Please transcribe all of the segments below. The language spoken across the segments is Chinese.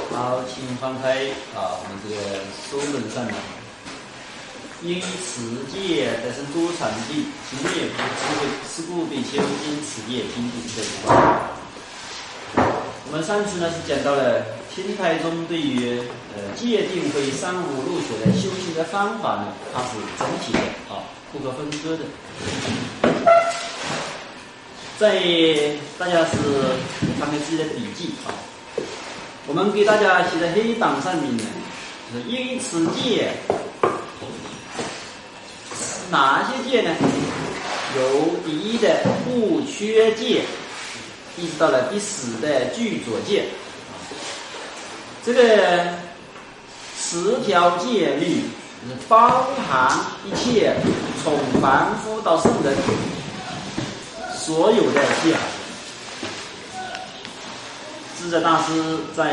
好，请翻开我们这个书本上面，因此界得生诸禅定，行业不智慧，是故比丘因此业平等这一块。我们上次呢是讲到了天台宗对于界定为三无入学的修行的方法呢，它是整体的不可分割的。在大家是看看自己的笔记我们给大家写在黑板上面呢，就是因此界哪些界呢？由第一的不缺界，一直到了第10的具足界。这个10条戒律是包含一切从凡夫到圣人所有的戒。智者大师在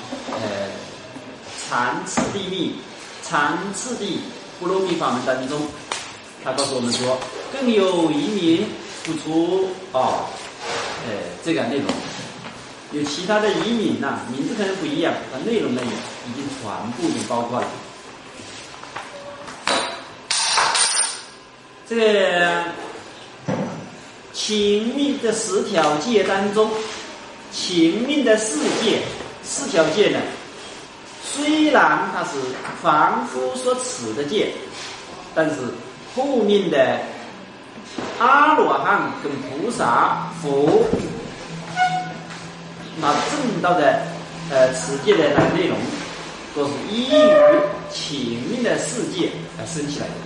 禅次第密、禅次第波罗蜜法门当中，他告诉我们说，更有移民不出这个内容，有其他的移民名字可能不一样，但内容呢已经全部已经包括了。这个情命的10条戒当中，情命的4条戒呢，虽然它是凡夫所持的戒，但是后面的阿罗汉跟菩萨、佛那证道的持戒的那个内容，都是依于情命的4戒而生起来的。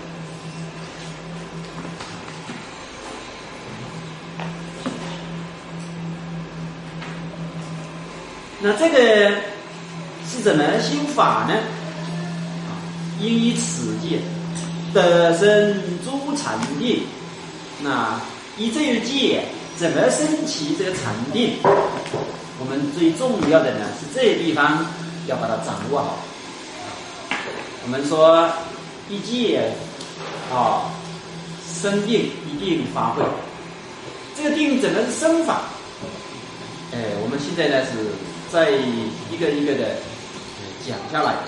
那这个是怎么修法呢？因以此戒得生诸禅定。那以这个戒怎么升起这个禅定？我们最重要的呢是这个地方要把它掌握好。我们说一戒生定一定发挥，这个定怎么生法？我们现在呢是再一个一个的讲下来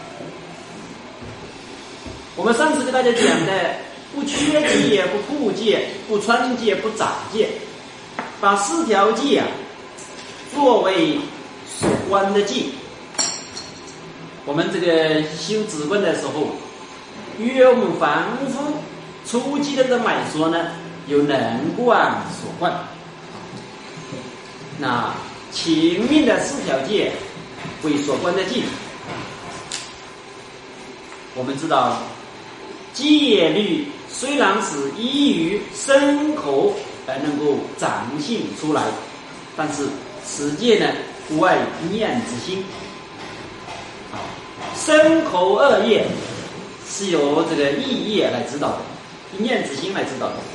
我们上次给大家讲的不缺戒、不破戒、不穿戒、不长戒，把4条戒作为所观的戒。我们这个修止观的时候，约我们凡夫初级的人来说呢，有能观所观。那情命的4条戒为所观的戒，我们知道戒律虽然是依于身口而能够展现出来，但是此戒呢不外念之心身口2业是由这个意业来指导的，念之心来指导的。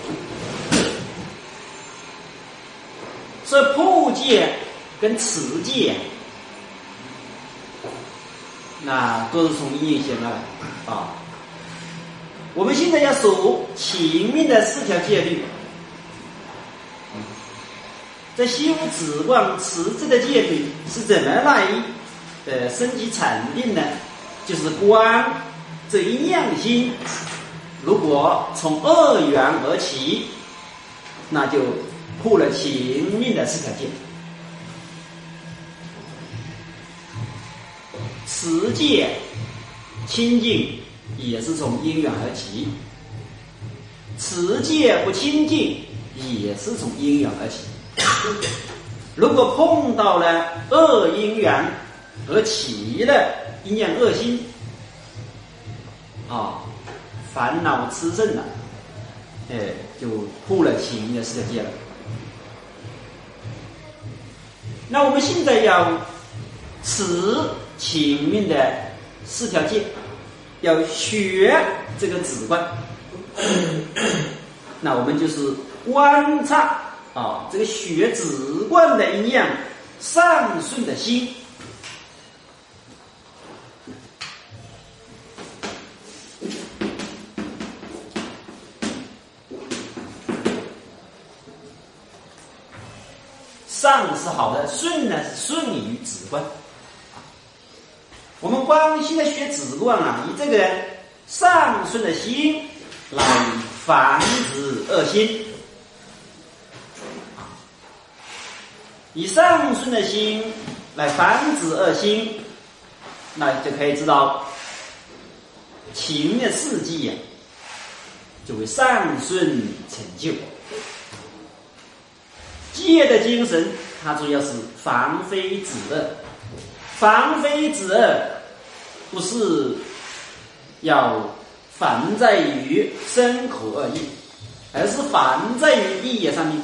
所以破戒跟持戒那都是从因缘先来我们现在要守情命的4条戒律，在修止观持这个戒律是怎么来升级禅定呢？就是观这一念心，如果从2缘而起，那就破了情命的4条戒。持戒清净也是从因缘而起，持戒不清净也是从因缘而起。如果碰到了恶因缘而起了一念恶心烦恼炽盛了就破了情命的4条戒了。那我们现在要持情命的4条戒，要学这个止观那我们就是观察这个学止观的一念上顺的心。上是好的，顺呢是顺于止观。 我们光现在学止观啊，以这个上顺的心来防止恶心，以上顺的心来防止恶心，那就可以知道情的事迹呀，就会上顺成就。戒的精神，它主要是防非止恶。防非止恶，不是要防在于身口二业，而是防在于意业上面。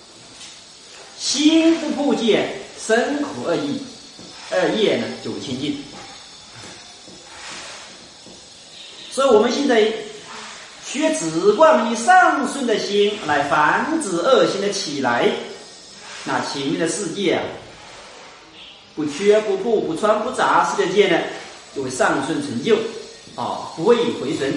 心不破戒，身口二业呢就会清净。所以我们现在学止观，以上顺的心来防止恶心的起来，那前面的世界啊，不缺不顾不穿不杂世界呢，就会上顺成就不会回旋，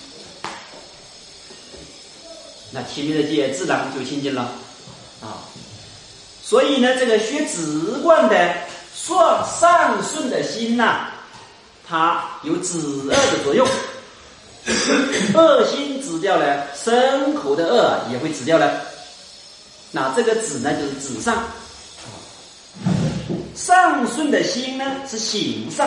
那前面的戒自然就清净了所以呢，这个学止观的上顺的心它有止恶的作用。恶心止掉了，身口的恶也会止掉了。那这个止呢，就是止上。上顺的心呢，是行上。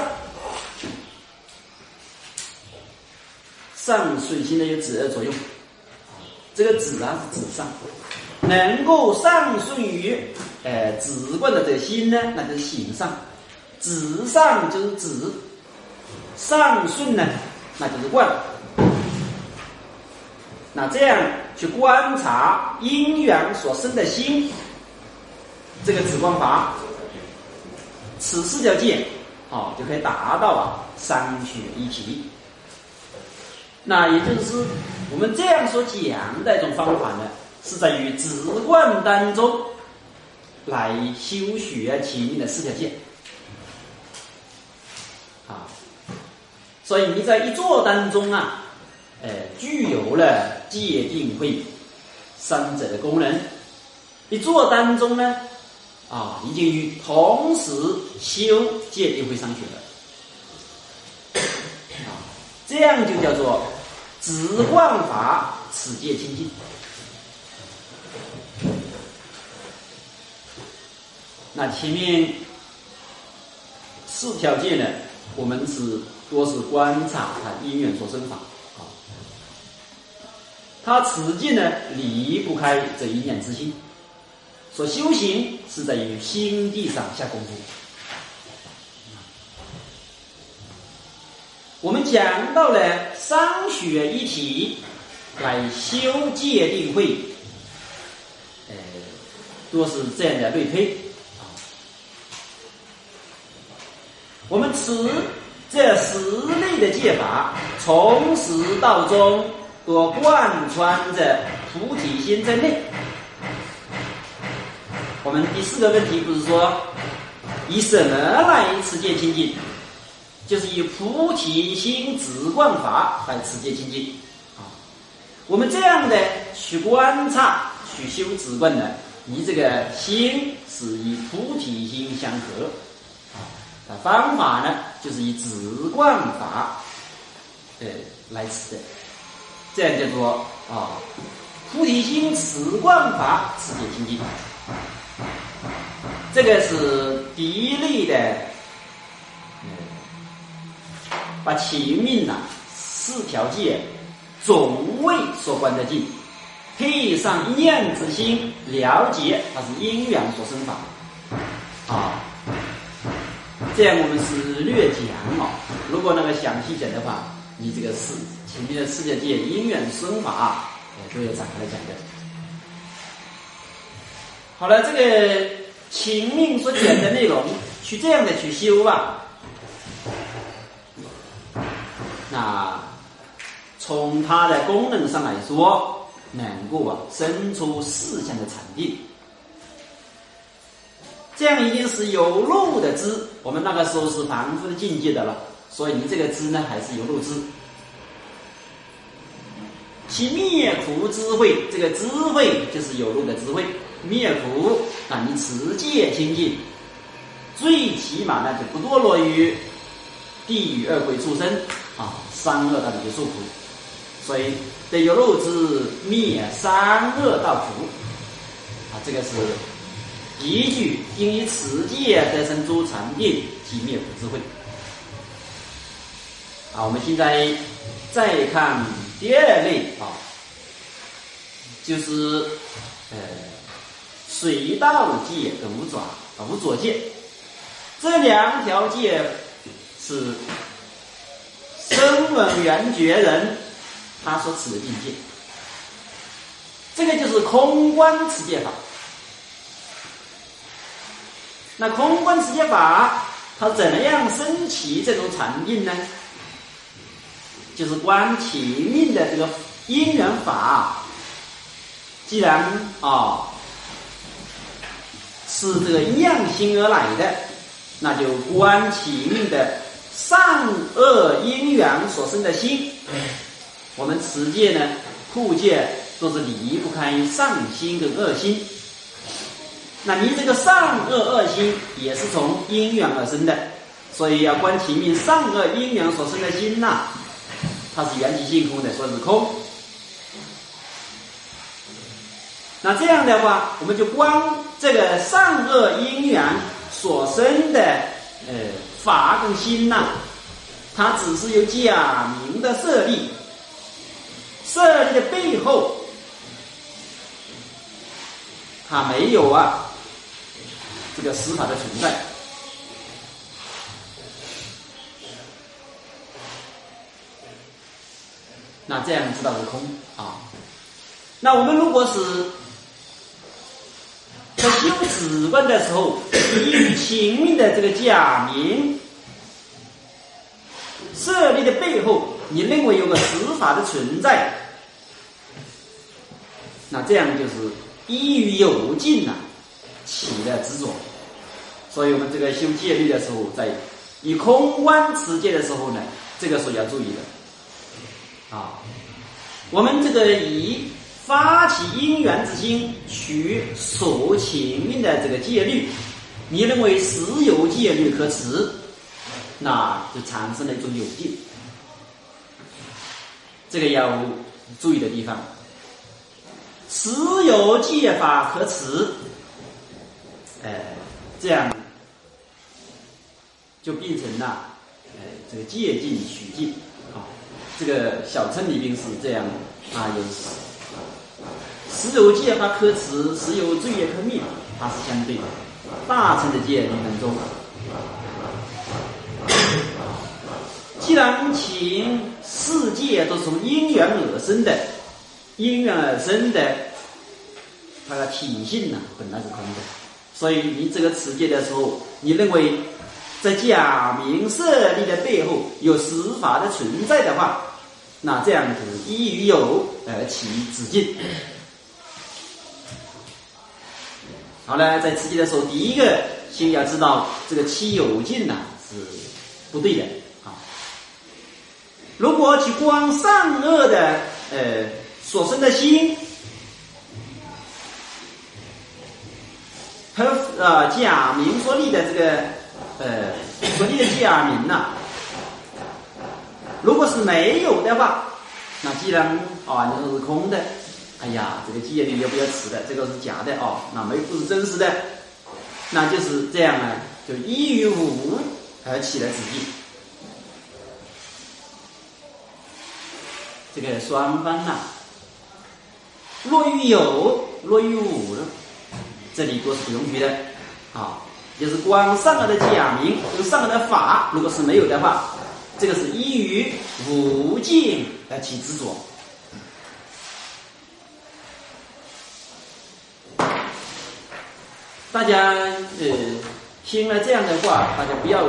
上顺心呢有止恶作用。这个止是止上，能够上顺于止观的这个心呢，那就是行上。止上就是止，上顺呢，那就是观。那这样去观察因缘所生的心，这个止观法，此四条戒就可以达到三学一体。那也就是我们这样所讲的一种方法呢，是在于止观当中来修学前面的四条戒所以你在一坐当中具有了戒定慧三者的功能。一坐当中呢已经与同时修戒定慧三学了这样就叫做止观法此戒清净。那前面四条戒呢，我们多是观察它因缘所生法它此戒呢离不开这一念之心，所修行是在于心地上下功夫。我们讲到了三学一体来修戒定慧，多是这样的类推我们这10类的戒法，从始到终都贯穿着菩提心在内。我们第4个问题不是说以什么来持戒清净，就是以菩提心止观法来持戒清净我们这样的去观察去修止观呢，你这个心是以菩提心相合方法呢，就是以止观法来持的，这样叫做菩提心止观法持戒清净。这个是第一类的把前面4条戒总为所观得尽，配上一念之心，了解它是因缘所生法这样我们是略讲如果那个详细讲的话，你这个前面的4条戒因缘生法都有展开来讲的。好了，这个前面所讲的内容去这样的去修那从它的功能上来说，能够生出4项的禅定，这样一定是有漏的知。我们那个时候是凡夫的境界的了，所以你这个知呢还是有漏知。其灭苦智慧，这个智慧就是有漏的智慧，灭苦你持戒清净，最起码呢就不堕落于地狱恶鬼畜生啊，三恶道的受苦，所以得有肉之灭三恶道苦啊，这个是一句应以此界得生诸禅定及灭苦智慧。我们现在再看第二类就是水道界跟无着界，这两条界是声闻缘觉人他所持的境界，这个就是空观持戒法。那空观持戒法它怎么样升起这种禅定呢？就是观前面的这个因缘法，既然是这个样心而来的，那就观前面的善恶因缘所生的心。我们持戒呢，护戒都是离不开善心跟恶心。那你这个善恶恶心也是从因缘而生的，所以要观前面善恶因缘所生的心它是缘起性空的，说是空。那这样的话，我们就观这个善恶因缘所生的法跟心它只是有假名的设立，设立的背后，它没有这个实法的存在。那这样知道是空那我们如果是在修止观的时候，依于前面的这个假名设立的背后，你认为有个实法的存在，那这样就是依于有境起了执着。所以我们这个修戒律的时候，在以空观持戒的时候呢，这个时候要注意的我们这个以发起因缘之心取所前面的这个戒律，你认为实有戒律可持，那就产生了一种有戒，这个要注意的地方。实有戒法可持，这样就变成了这个戒禁取禁这个小乘里边是这样有实有戒法可持，实有罪业可灭，它是相对的。大乘的戒律当中，既然情世界都是从因缘而生的，它的体性本来是空的，所以你这个持戒的时候，你认为在假名设立的背后有实法的存在的话，那这样就是依于有而起止境。好了，在持戒的时候，第一个先要知道这个起有境是不对的如果去观善恶的所生的心和假名所立的这个所立的假名如果是没有的话，那既然你说是空的，哎呀，这个戒律要不要持的？这个是假的那不是真实的，那就是这样就依于无而起了止境。这个双方若于有，若于无，这里都是不容许的就是观善恶的假名跟善恶的法，如果是没有的话，这个是依于无境而起执着。大家听了这样的话，大家不要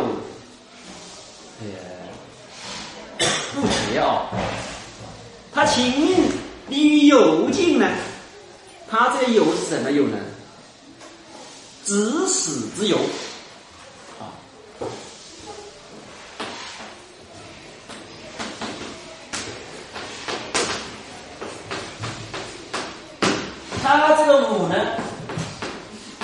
误解它前面立于有境呢，它这个有是什么有呢？指使之有它这个五呢，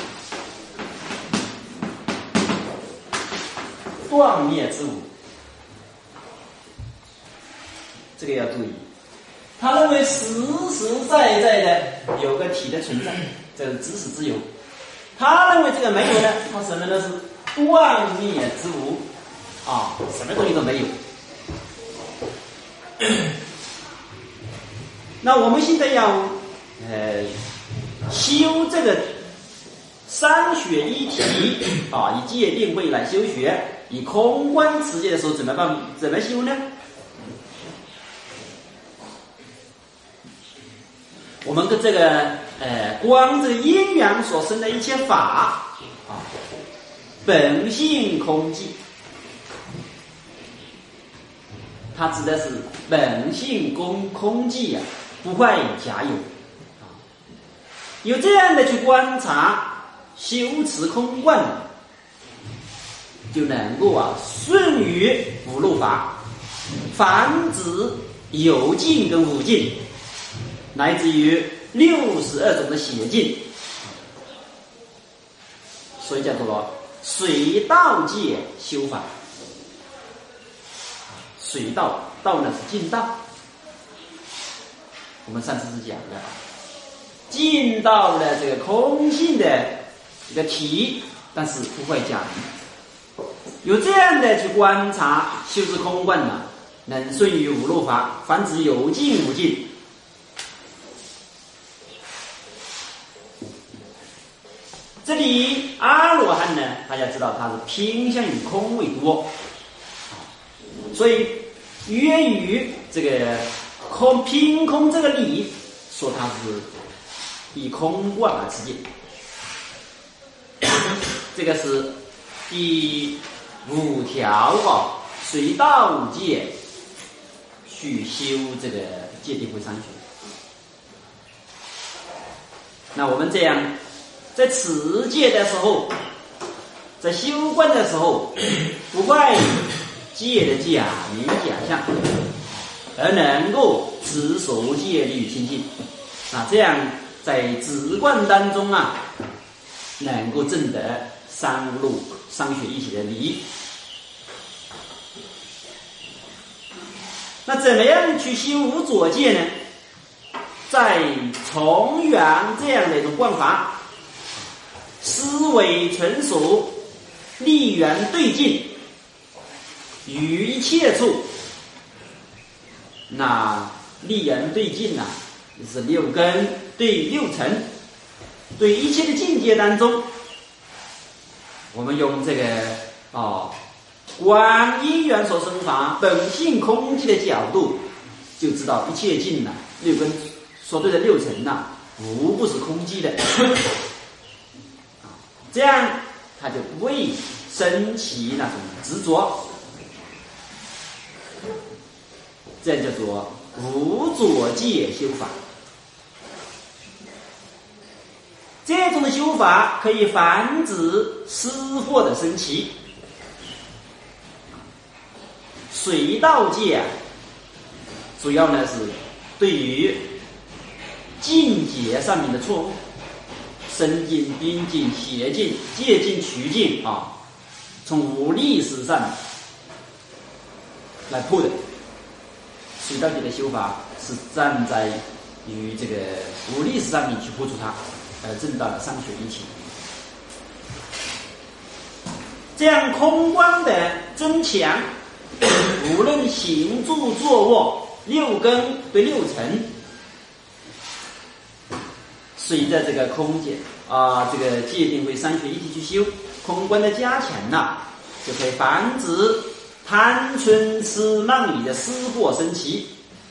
断灭之五这个要注意。他认为实实在在的有个体的存在，这是知识之有。他认为这个没有呢，他承认的是断灭之无啊，什么东西都没有。那我们现在要修这个三学一体啊，以界定慧来修学，以空观持戒的时候怎么办？怎么修呢？我们跟这个光这个因缘所生的一切法啊，本性空寂，它指的是本性空寂啊，不坏假有啊。有这样的去观察修持空观，就能够顺于五路法，防止有尽跟无尽，乃至于62种的邪尽，所以叫做随道界修法。随道，道呢是尽道，我们上次是讲的，尽到了这个空性的一个体，但是不坏假名。有这样的去观察修持空观呢，能顺于五路法，防止有尽无尽。这里阿罗汉呢，大家知道他是偏向于空为多，所以约于这个凭空这个理，说他是以空观而持戒。这个是第5条随道界去修这个戒定慧三学。那我们这样在持戒的时候，在修观的时候，不坏戒的假名假象，而能够持守戒律清净啊，这样在止观当中能够证得三路三学一体的理。那怎么样去修无着戒呢？在从缘这样的一种观法，思维纯熟，立缘对境，于一切处，那立缘对境就是六根对六尘，对一切的境界当中，我们用这个观因缘所生法本性空寂的角度，就知道一切境六根所对的六尘无不是空寂的。这样他就不会升起那种执着，这样叫做无着戒修法。这种的修法可以防止私货的升起。随道戒主要呢是对于境界上面的错误，身境、边境、邪境、戒境、取境从无历史上来破的。随道戒的修法是站在于这个无历史上面去破除它，而证到了三学一体。这样空观的增强，无论行住坐卧六根对六尘，随着这个空界这个戒定慧三学一体去修，空观的加强就可以防止贪嗔痴慢疑的私货升起，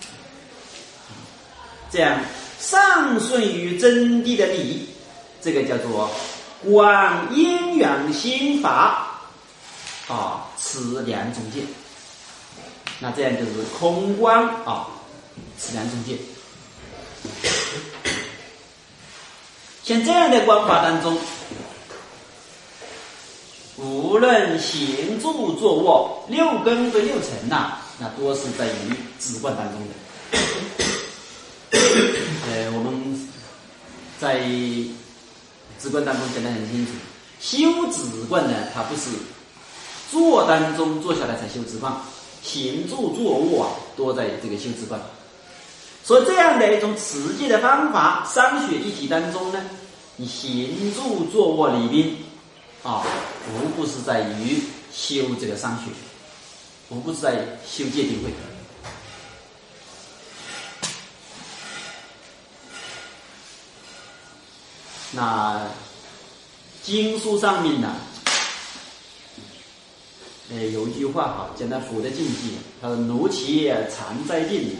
这样上顺于真谛的理，这个叫做观因缘心法持两种戒。那这样就是空观持两种戒。像这样的观法当中，无论行住坐卧六根对六尘那多是在于止观当中的。我们在止观当中讲得很清楚，修止观呢，它不是坐当中坐下来才修止观， 行住坐卧多在这个修持观。所以这样的一种持戒的方法，商学一体当中呢，你行住坐卧里边无不是在于修这个商学，无不是在修戒定慧。那经书上面呢，有一句话好，讲到佛的境界，他说奴其常在定。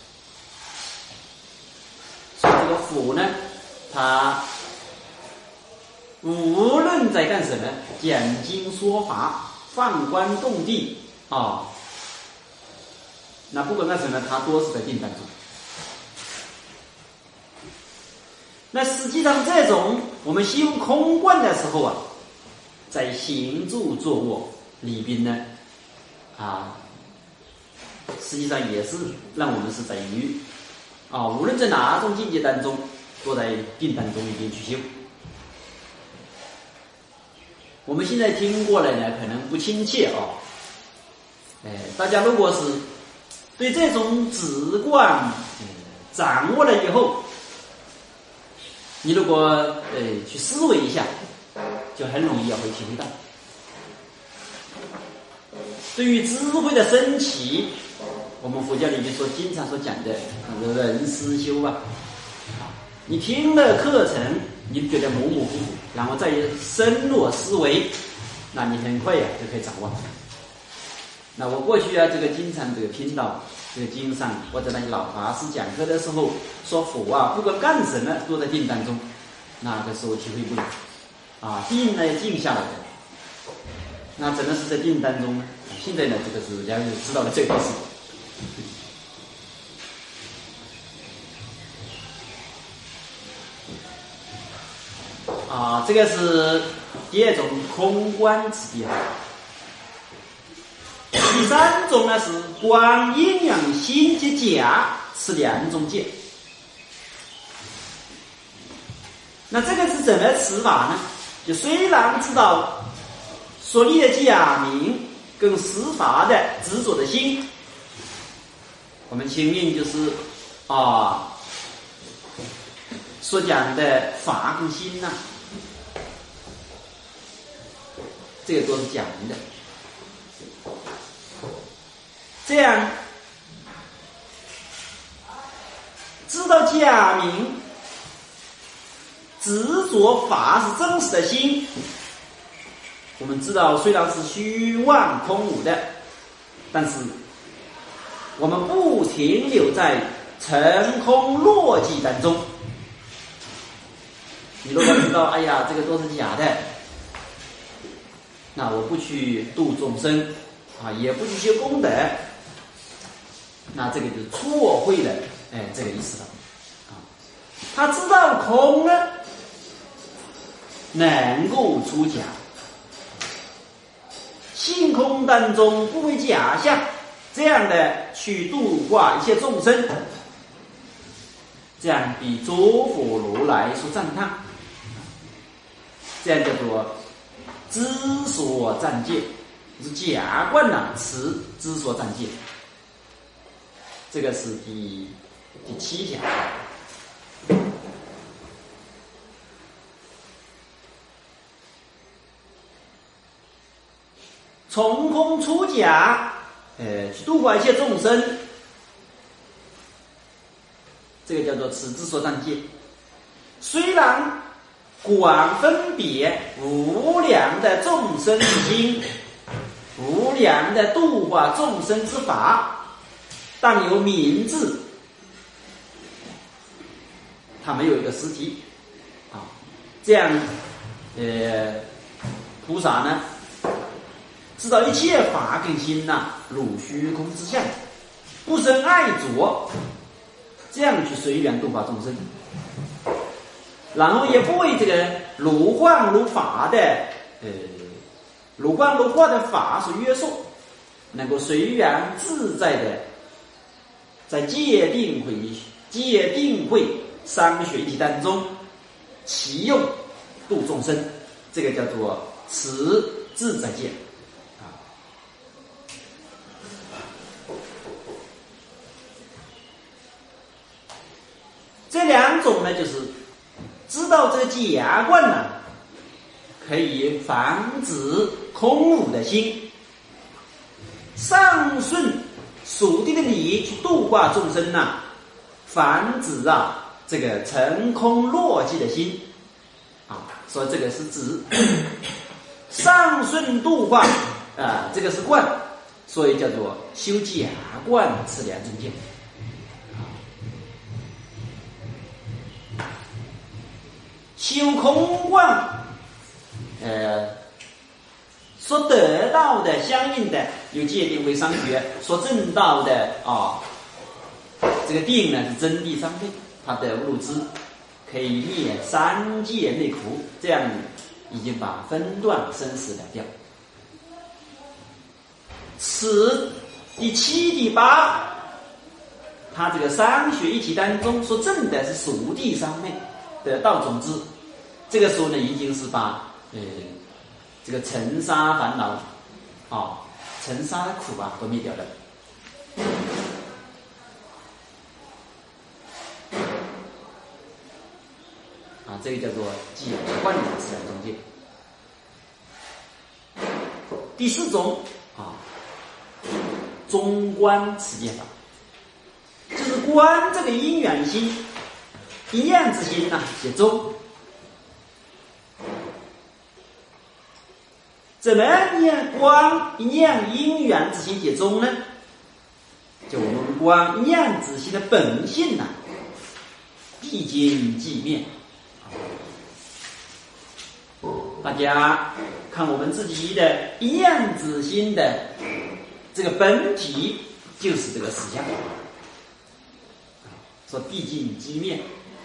所以这个佛呢，他无论在干什么，讲经说法，放光动地那不管干什么，他多是在定当中。那实际上这种我们修空观的时候在行住坐卧里边呢实际上也是让我们是在于无论在哪种境界当中，都在定当中里边去修。我们现在听过来呢，可能不亲切大家如果是对这种直观掌握了以后，你如果去思维一下，就很容易会体会到。对于智慧的升起，我们佛教里面经常所讲的人思修你听了课程，你觉得模模糊糊，然后再深入思维，那你很快就可以掌握。那我过去这个经常听到这个经上或者那些老法师讲课的时候说佛不管干什么都在定当中，那个时候体会不了定呢静下来的，那真的是在定当中呢。现在呢，这个是人家知道了这个意思。这个是第二种空观之地。第三种呢是观阴阳心及假，是两种戒。那这个是怎么持法呢？就虽然知道所立的假名跟实法的执着的心，我们前面就是所讲的法跟心这个都是假名的。这样知道假名执着法是真实的心，我们知道虽然是虚妄空无的，但是我们不停留在成空落寂当中。你如果知道这个都是假的，那我不去度众生也不去修功德，那这个就是错会了这个意思了。他知道空呢能够出假，性空当中不为假象，这样的去度化一切众生，这样比诸佛如来所赞叹，这样叫做知所占戒，是假观持知所占戒。这个是第7讲。从空出假，去度化一切众生，这个叫做持知所占戒。虽然广分别无量的众生之心，无量的度化众生之法，但有名字，它没有一个实体这样菩萨呢知道一切法跟心如虚空之相，不生爱着，这样去随缘度化众生，然后也不为这个如幻如法的如幻如化的法所约束，能够随缘自在的在戒定慧三学一体当中其用度众生，这个叫做持自在戒。 种呢，就是知道这个假观呢，可以防止空无的心，上顺属地的理去度化众生呐，防止这个成空落寂的心所以这个是指上顺度化这个是观，所以叫做修假观是两种见。修空观所得到的相应的有界定为商学，所证到的这个定呢是真谛三昧，它的入知可以灭三界内苦，这样已经把分段生死了掉。此第七、第八，他这个三学一体当中所证的是属地三昧的道种子，这个时候呢，已经是把这个尘沙烦恼尘沙的苦都灭掉了。这个叫做假观的自然中界。第四种中观持戒法，就是观这个因缘心、一念之心写中。怎么念观一念因缘之心解中呢？就我们观一念之心的本性毕竟寂灭。大家看我们自己的一念之心的这个本体就是这个实相，说毕竟寂灭。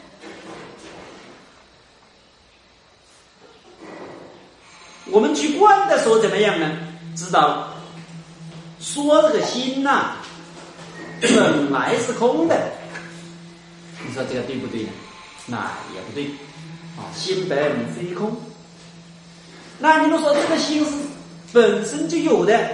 我们去观的时候怎么样呢？知道说这个心本来是空的，你说这个对不对呢？那也不对心本非空。那你们说这个心是本身就有的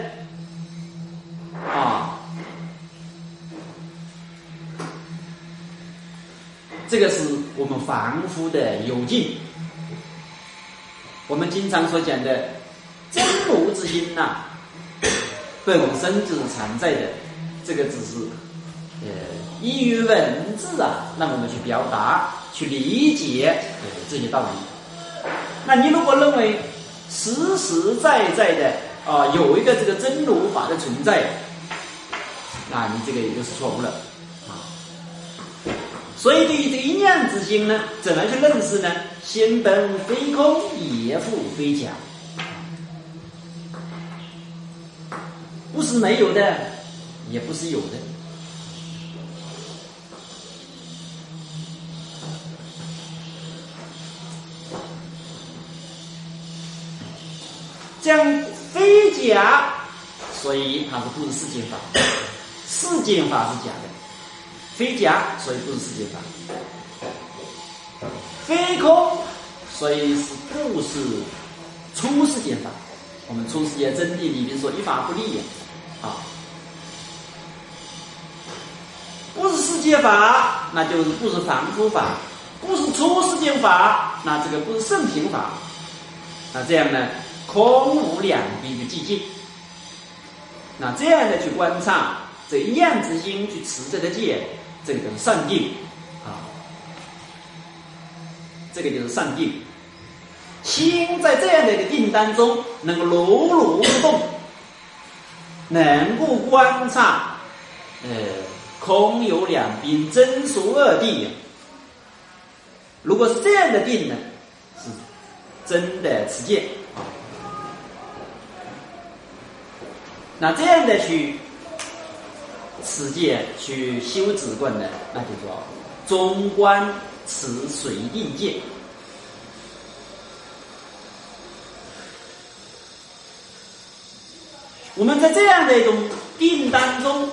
这个是我们凡夫的有境。我们经常所讲的真如之心本身就是常在的，这个只是依于文字让我们去表达、去理解这些道理。那你如果认为实实在在的有一个这个真如法的存在，那你这个也就是错误了所以对于这个一念之心呢，怎么去认识呢？心本非空，也复非假，不是没有的，也不是有的。这样非假，所以它是不是世间法？世间法是假的。非假，所以不是世界法；非空，所以是不是出世间法。我们出世间真谛里面说一法不立不是世界法，那就是不是凡夫法；不是出世间法，那这个不是圣品法。那这样呢，空无两边的寂静。那这样的去观察这一念之心去持这个戒，这个就是善定这个就是善定。心在这样的一个定当中能够如如不动，能够观察空有两边，真俗二谛。如果是这样的定呢，是真的持戒那这样的去持戒去修止观呢，那就叫中观持水定戒。我们在这样的一种定当中，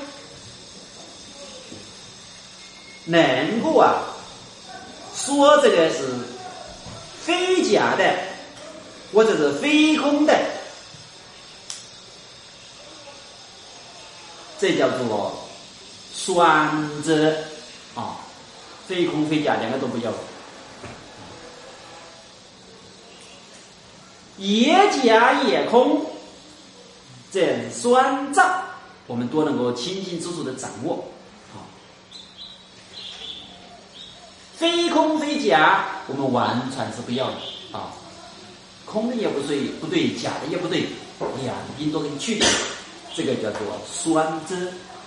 能够说这个是非假的，或者是非空的，这叫做双遮非空非假两个都不要。也假也空，这样双照，我们都能够清清楚楚的掌握。非空非假，我们完全是不要的啊。空的也不对，假的也不对，两边都给你去掉，这个叫做双遮。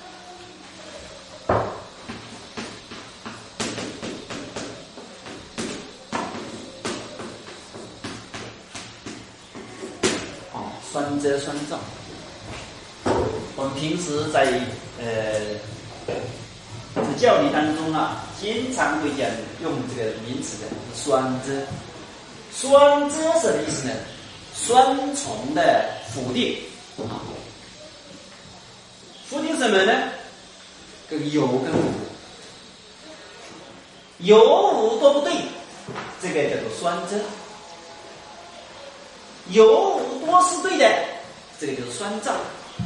双遮双照，我们平时在教理当中啊，经常会讲用这个名词的双遮。双遮什么意思呢？双重的否定啊，否定什么呢？跟有跟无，有无都不对，这个叫做双遮。有无多是对的，这个就是双照。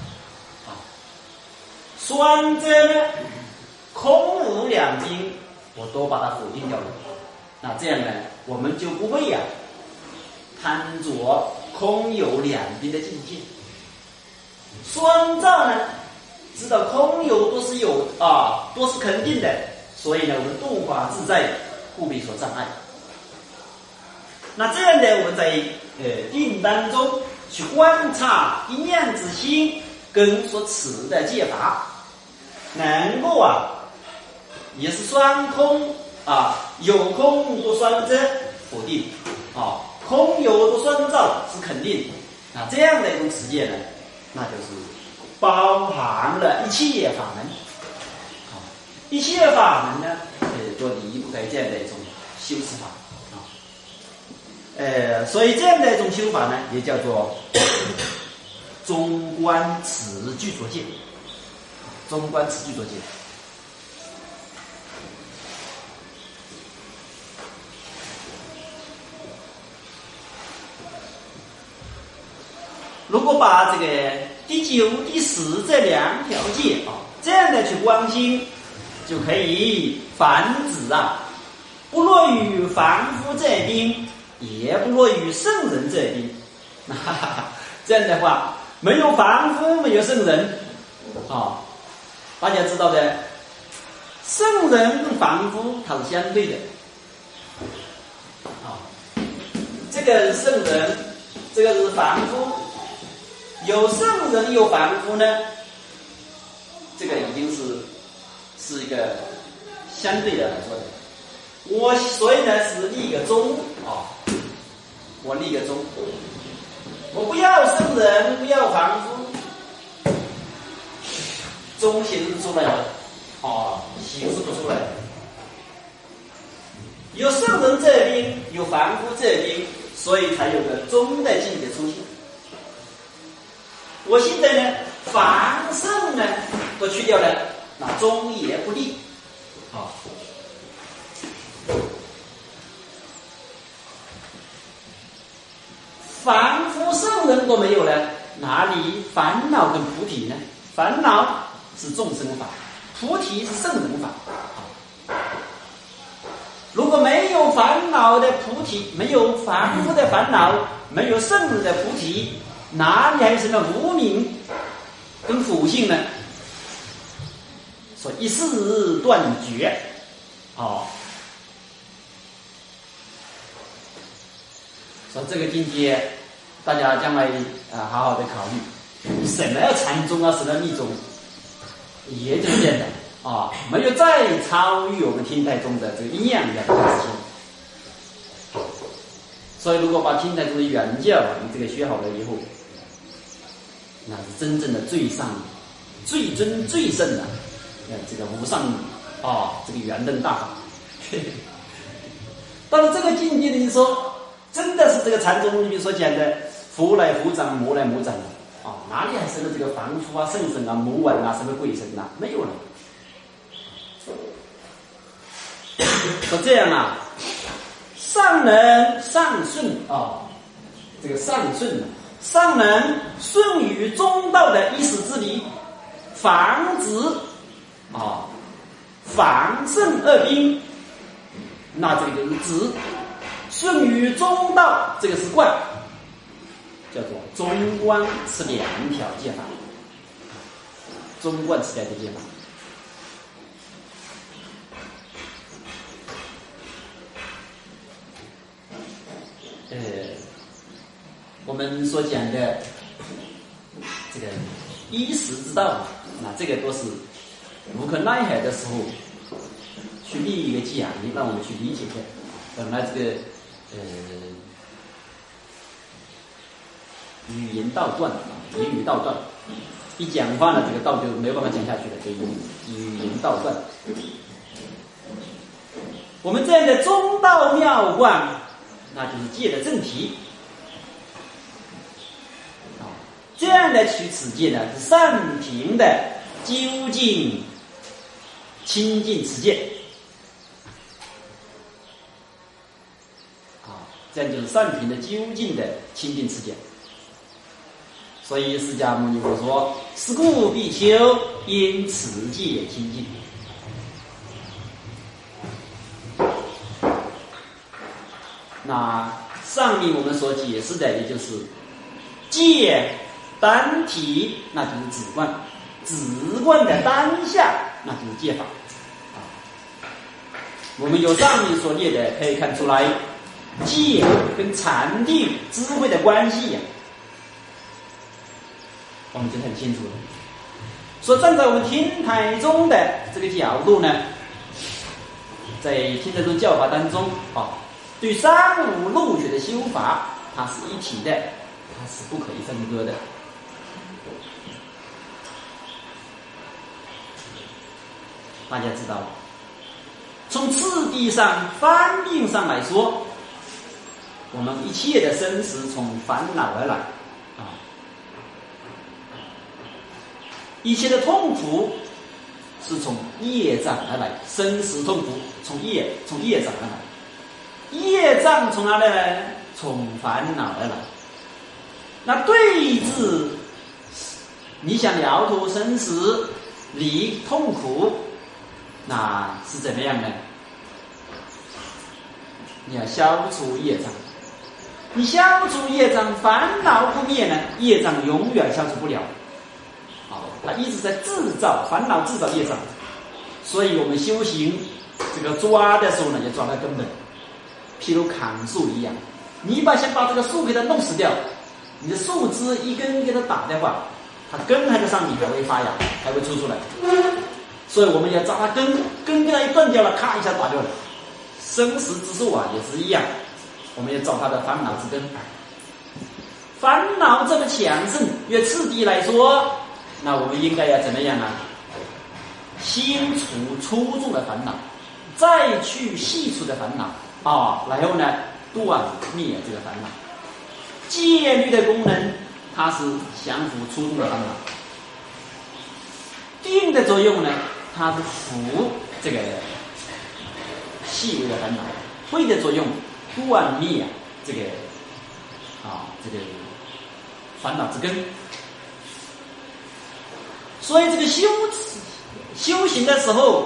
双遮呢，空无两边，我都把它否定掉了。那这样呢，我们就不会贪着空有两边的境界。双照呢，知道空有都是有都是肯定的，所以呢，我们度法自在，不必所障碍。那这样呢，我们在定当中去观察一念之心跟所持的戒法，能够也是双空有空都双遮否定空有都双照是肯定。那这样的一种持戒呢，那就是包含了一切法门一切法门呢都离不开这样的一种修持法所以这样的一种修法呢，也叫做中观持具足戒。中观持具足戒。如果把这个第9、第10这2条戒这样的去观心，就可以防止不落于凡夫这边，也不落于圣人这边。这样的话，没有凡夫，没有圣人大家知道的，圣人跟凡夫它是相对的这个是圣人，这个是凡夫。有圣人有凡夫呢，这个已经是一个相对的来说的。所以呢是立个中我立个中，我不要圣人，不要凡夫，中形式出来了形式不出来。有圣人这边，有凡夫这边，所以才有个中的境界出现。我现在呢，凡圣呢都去掉了，那中也不立凡夫圣人都没有了，哪里烦恼跟菩提呢？烦恼是众生法，菩提是圣人法如果没有烦恼的菩提，没有凡夫的烦恼，没有圣人的菩提，哪里还有什么无明跟苦性呢？说一世断绝说这个境界，大家将来好好的考虑，什么禅宗什么密宗，也就是这样的没有再超越我们天台宗的这个阴阳两个之间。所以如果把天台宗的原教你这个学好了以后，那是真正的最上最尊最圣的这个无上这个圆顿大法到了这个境界你说真的是这个禅宗里面所讲的佛来佛掌，魔来魔掌哪里还是这个凡夫圣神魔王什么鬼神没有了。说这样上能上顺这个上顺上能顺于中道的一时之理，防止凡圣二宾那这个就是止。顺于中道，这个是观，叫做中观持两条戒法，中观持两条戒法。我们所讲的这个依时之道，那这个都是无可奈何的时候去立一个讲义，让我们去理解的。本来这个语言道断，言语道断，一讲话呢，这个道就没有办法讲下去了，所以语言道断。我们这样的中道妙观，那就是戒的正题。这样的取此戒呢，是善平的究竟清净持戒。这样就是善平的究竟的清净持戒。所以释迦牟尼佛说：“是故比丘应持戒清净。”那上面我们所解释的，也就是戒单体，那就是止观；止观的当下，那就是戒法。我们由上面所列的可以看出来，戒跟禅定智慧的关系我们就很清楚了。所以站在我们天台宗的这个角度呢，在天台宗教法当中对三五入学的修法，它是一体的，它是不可以分割的。大家知道，从次第上、方面上来说，我们一切的生死从烦恼而来一切的痛苦是从业障而来，生死痛苦从业障而来。业障从哪里来呢？从烦恼而来。那对治你想了脱生死、离痛苦，那是怎么样呢？你要消除业障。你消除业障，烦恼不灭呢，业障永远消除不了。它一直在制造烦恼，制造业障。所以我们修行这个抓的时候呢，要抓到根本。譬如砍树一样，你想把这个树给它弄死掉，你的树枝一根给它打的话，它根还在上面，还会发芽，还会出来。所以我们要抓它根给它一断掉了，咔一下打掉了。生死之树也是一样，我们要找它的烦恼之根。烦恼这么强盛，越次第来说，那我们应该要怎么样先除粗重的烦恼，再去细除的烦恼然后呢断灭这个烦恼。戒律的功能，它是降服粗重的烦恼；定的作用呢，它是服这个细微的烦恼；慧的作用，断灭这个烦恼之根。所以这个修行的时候，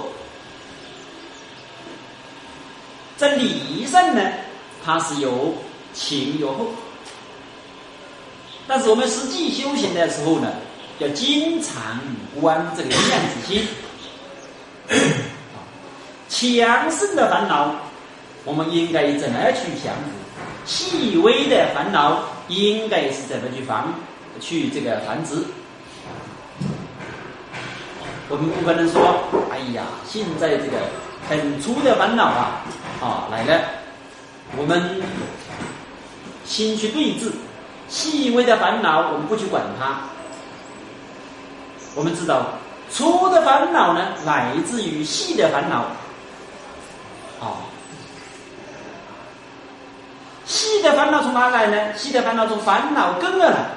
在理上呢，它是有前有后，但是我们实际修行的时候呢，要经常观这个量子心。强盛的烦恼，我们应该怎么去降服？细微的烦恼，应该是怎么去这个防止？我们不可能说，哎呀，现在这个很粗的烦恼来了，我们先去对治；细微的烦恼，我们不去管它。我们知道，粗的烦恼呢，来自于细的烦恼。细的烦恼从哪来呢？细的烦恼从烦恼根而来。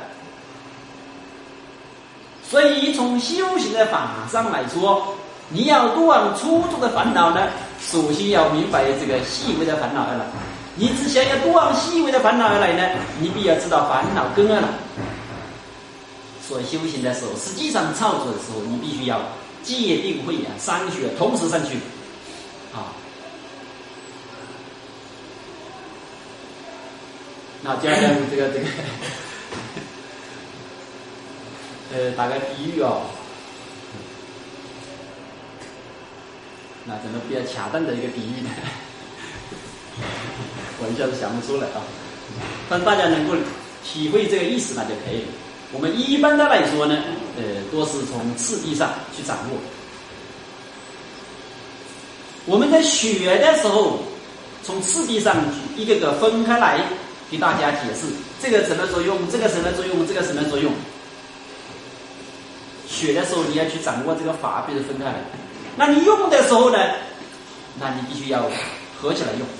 所以从修行的法上来说，你要断粗重的烦恼呢，首先要明白这个细微的烦恼而来。你只想要断细微的烦恼而来呢，你必要知道烦恼根而来。所以修行的时候，实际上操作的时候，你必须要戒定慧三学同时上去那就像这个打个比喻哦，那怎么比较恰当的一个比喻呢？我一下子想不出来啊，但大家能够体会这个意思那就可以了。我们一般的来说呢，多是从次第上去掌握。我们在学的时候，从次第上一个个分开来给大家解释，这个什么作用，这个什么作用，这个什么作用。学的时候你要去掌握这个法，必须分开来。那你用的时候呢，那你必须要合起来用。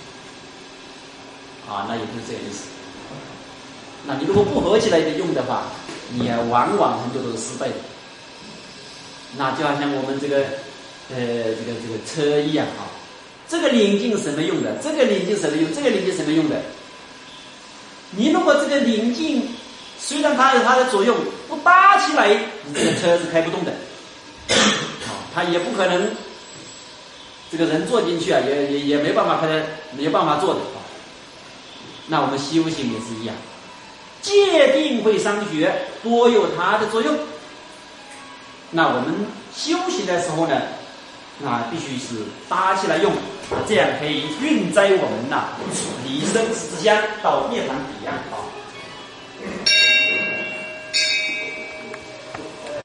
啊，那也就是这个意思。那你如果不合起来的用的话，你也往往很多都是失败的。那就好像我们这个车一样啊，这个零件什么用的，这个零件什么用，这个零件什么用的。你如果这个零件虽然它有它的作用，不搭起来，你这个车是开不动的。它也不可能这个人坐进去啊，也没办法开，没办法坐的。那我们修行也是一样，戒定慧三学多有它的作用。那我们修行的时候呢，那必须是搭起来用，这样可以运载我们离生死之乡到涅槃彼岸啊。